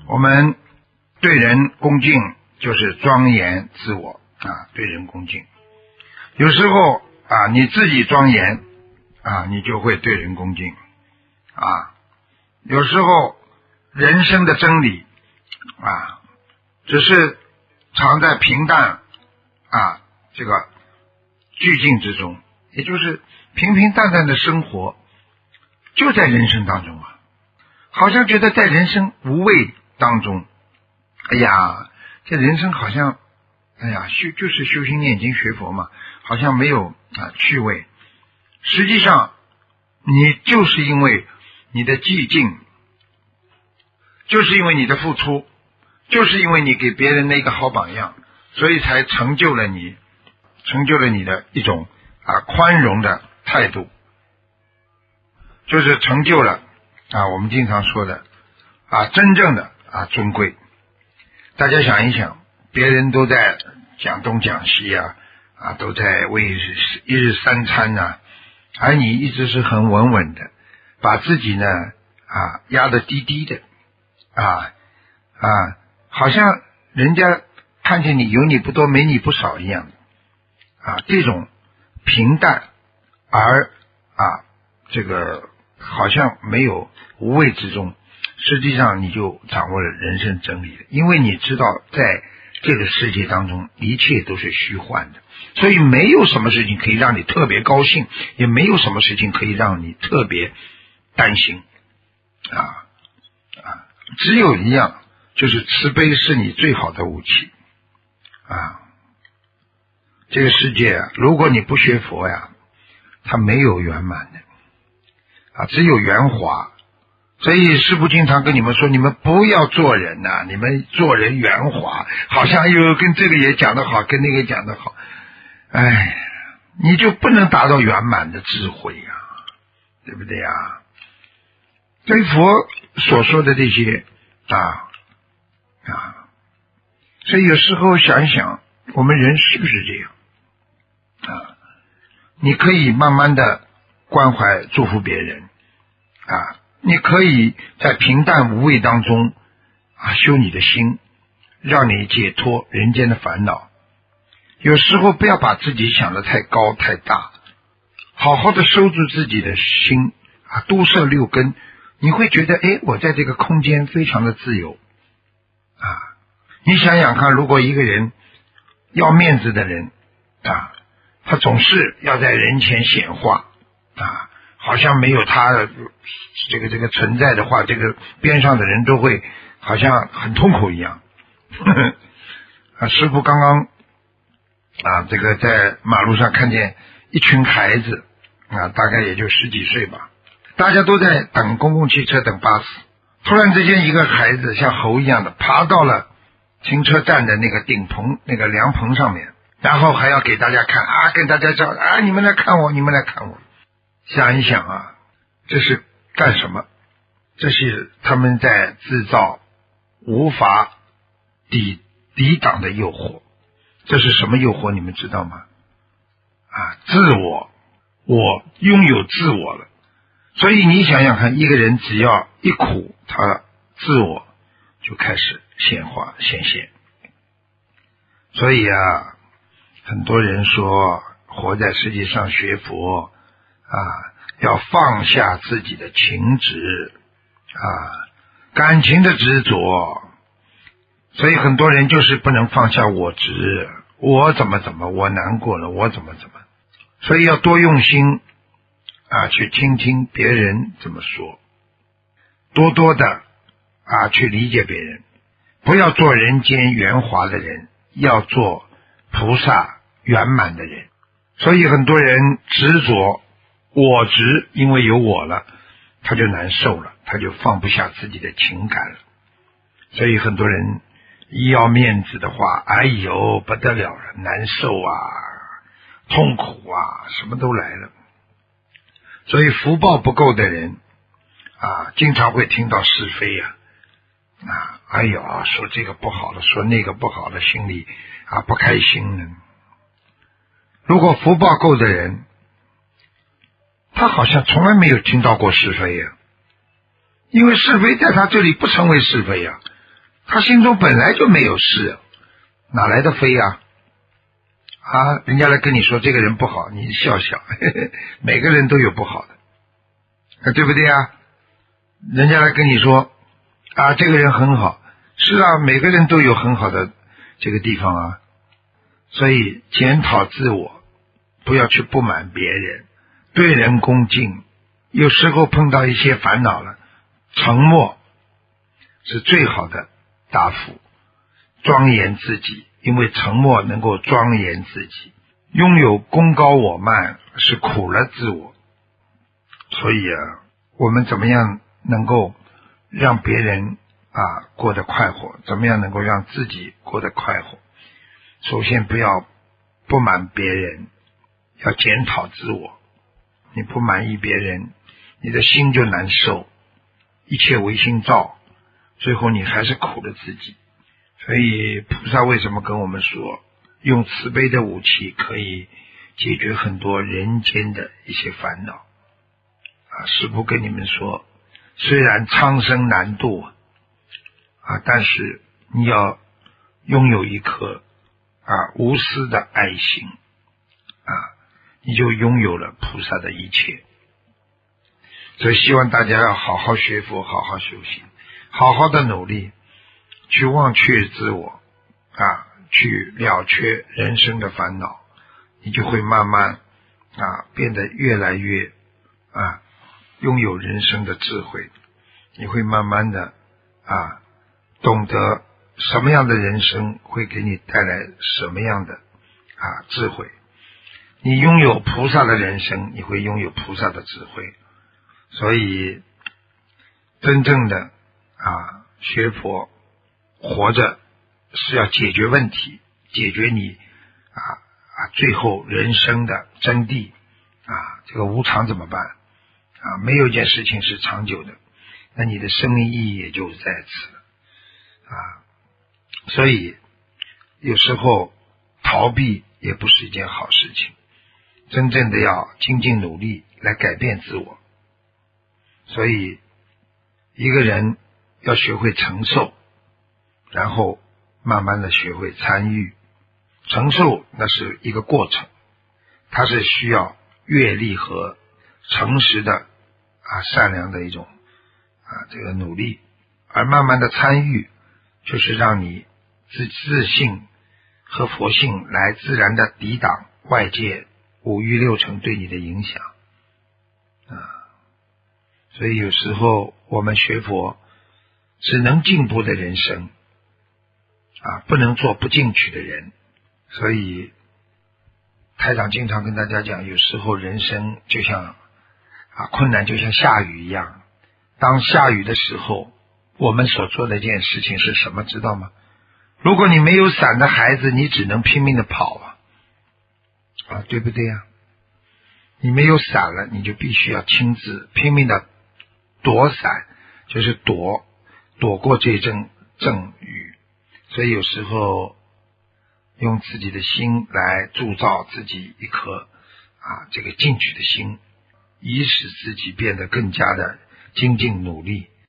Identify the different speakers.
Speaker 1: 我们对人恭敬就是庄严自我啊，对人恭敬。有时候啊，你自己庄严啊，你就会对人恭敬啊。有时候人生的真理啊，只是藏在平淡啊这个寂静之中，也就是平平淡淡的生活就在人生当中啊，好像觉得在人生无味当中，哎呀，这人生好像哎呀就是修心念经学佛嘛，好像没有趣味。实际上你就是因为你的寂静，就是因为你的付出，就是因为你给别人那个好榜样，所以才成就了你的一种宽容的态度，就是成就了我们经常说的真正的尊贵。大家想一想，别人都在讲东讲西都在为一日三餐而你一直是很稳稳的，把自己呢压得低低的好像人家看见你有你不多没你不少一样的这种平淡而这个好像没有无味之中，实际上你就掌握了人生真理了。因为你知道在这个世界当中一切都是虚幻的，所以没有什么事情可以让你特别高兴，也没有什么事情可以让你特别担心只有一样，就是慈悲是你最好的武器这个世界如果你不学佛它没有圆满的只有圆滑。所以师父经常跟你们说，你们不要做人你们做人圆滑，好像跟这个也讲得好，跟那个讲得好，你就不能达到圆满的智慧对不对所以佛所说的这些所以有时候想一想，我们人是不是这样你可以慢慢的关怀祝福别人你可以在平淡无味当中修你的心，让你解脱人间的烦恼。有时候不要把自己想得太高太大，好好的收住自己的心都摄六根，你会觉得我在这个空间非常的自由你想想看，如果一个人要面子的人他总是要在人前显化好像没有他的这个存在的话，这个边上的人都会好像很痛苦一样师父刚刚这个在马路上看见一群孩子大概也就10几岁吧，大家都在等公共汽车等巴士，突然之间一个孩子像猴一样的爬到了停车站的那个顶棚那个凉棚上面，然后还要给大家看跟大家叫你们来看我，你们来看我。想一想这是干什么？这是他们在制造无法抵挡的诱惑。这是什么诱惑你们知道吗？自我拥有自我了。所以你想想看，一个人只要一苦，他自我就开始显化显现。所以很多人说活在世界上学佛要放下自己的情执感情的执着。所以很多人就是不能放下我执，我怎么我难过了，我怎么所以要多用心去听听别人怎么说，多多的去理解别人，不要做人间圆滑的人，要做菩萨圆满的人。所以很多人执着我执，因为有我了他就难受了，他就放不下自己的情感了。所以很多人一要面子的话，不得了了，难受痛苦什么都来了。所以福报不够的人经常会听到是非说这个不好了，说那个不好了，心里不开心了。如果福报够的人，他好像从来没有听到过是非因为是非在他这里不成为是非他心中本来就没有事，哪来的非啊？人家来跟你说这个人不好，你笑笑，呵呵，每个人都有不好的，对不对啊？人家来跟你说这个人很好，是啊，每个人都有很好的这个地方啊。所以检讨自我，不要去不满别人，对人恭敬。有时候碰到一些烦恼了，沉默是最好的答复，庄严自己，因为沉默能够庄严自己。拥有功高我慢是苦了自我。所以我们怎么样能够让别人过得快活，怎么样能够让自己过得快活？首先不要不满别人，要检讨自我。你不满意别人，你的心就难受，一切唯心造，最后你还是苦了自己。所以菩萨为什么跟我们说，用慈悲的武器可以解决很多人间的一些烦恼师父跟你们说，虽然苍生难渡但是你要拥有一颗无私的爱心你就拥有了菩萨的一切。所以希望大家要好好学佛，好好修行，好好的努力，去忘却自我去了却人生的烦恼，你就会慢慢变得越来越拥有人生的智慧。你会慢慢的懂得什么样的人生会给你带来什么样的智慧。你拥有菩萨的人生，你会拥有菩萨的智慧。所以真正的学佛活着是要解决问题，解决你最后人生的真谛这个无常怎么办没有一件事情是长久的，那你的生命意义也就在此了所以有时候逃避也不是一件好事情，真正的要精进努力来改变自我。所以一个人要学会承受，然后慢慢的学会参与。承受那是一个过程，它是需要阅历和诚实的善良的一种这个努力。而慢慢的参与就是让你自信和佛性来自然的抵挡外界五欲六尘对你的影响所以有时候我们学佛只能进步的人生不能做不进取的人。所以台长经常跟大家讲，有时候人生就像困难就像下雨一样，当下雨的时候，我们所做的一件事情是什么知道吗？如果你没有伞的孩子，你只能拼命的跑对不对你没有伞了，你就必须要亲自拼命的躲伞，就是躲过这阵阵雨。所以有时候用自己的心来铸造自己一颗这个进取的心，以使自己变得更加的精进努力